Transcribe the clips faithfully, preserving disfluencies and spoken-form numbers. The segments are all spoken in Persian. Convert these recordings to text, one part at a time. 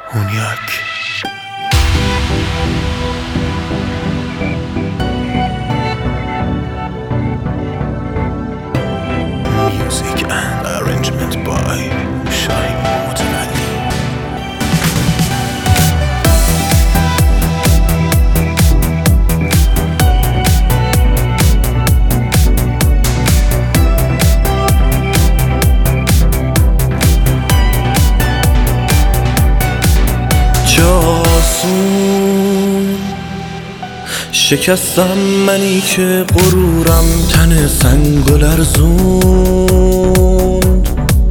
هونیاک. Music and arrangement by Shine Motanali. جاسون شکستم منی که غرورم تن سنگ و لرزوند.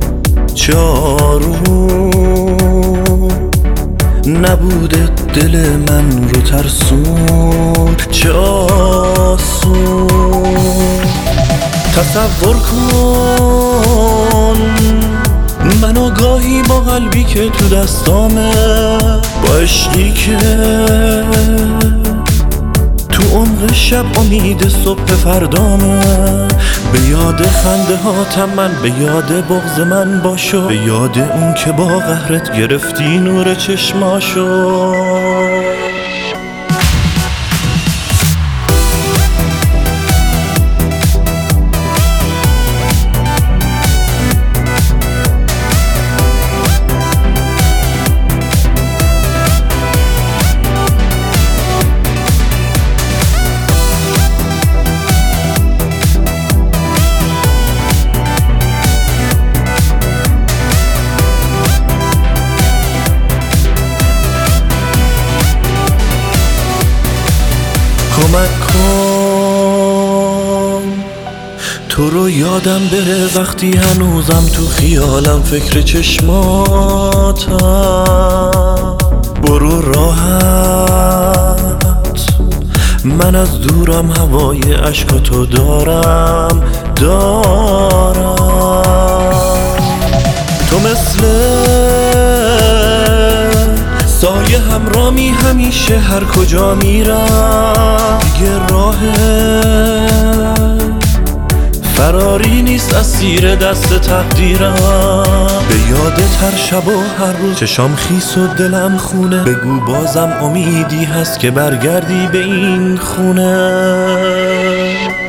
جارو نبوده دل من رو ترسوند. جاسون تصور کن منو گاهی با قلبی که تو دستامه، با عشقی که تو عمق شب امید صبح فردامه. به یاد خنده هاتم من، به یاد بغض من باشو، به یاد اون که با قهرت گرفتی نور چشماشو. کمک کن تو رو یادم بره وقتی هنوزم تو خیالم فکر چشماتم. برو راحت من از دورم هوای عشقاتو دارم دارم. تو مثل سایه همرامی همیشه هر کجا میرم. دیگه راه فراری نیست اسیر دست تقدیرم. به یادت هر شب و هر روز چشام خیس و دلم خونه. بگو بازم امیدی هست که برگردی به این خونه.